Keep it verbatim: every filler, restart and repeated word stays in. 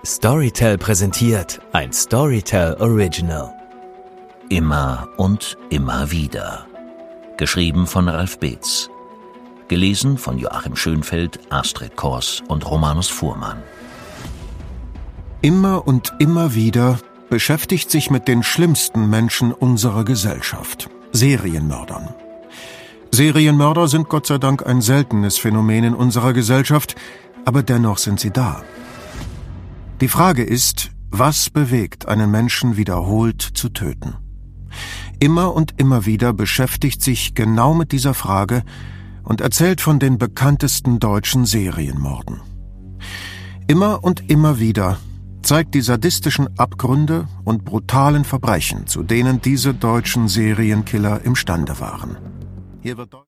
Storytel präsentiert ein Storytel Original. Immer und immer wieder. Geschrieben von Ralf Beetz. Gelesen von Joachim Schönfeld, Astrid Kors und Romanus Fuhrmann. Immer und immer wieder beschäftigt sich mit den schlimmsten Menschen unserer Gesellschaft, Serienmördern. Serienmörder sind Gott sei Dank ein seltenes Phänomen in unserer Gesellschaft, aber dennoch sind sie da. Die Frage ist, was bewegt einen Menschen wiederholt zu töten? Immer und immer wieder beschäftigt sich genau mit dieser Frage und erzählt von den bekanntesten deutschen Serienmorden. Immer und immer wieder zeigt die sadistischen Abgründe und brutalen Verbrechen, zu denen diese deutschen Serienkiller imstande waren. Hier wird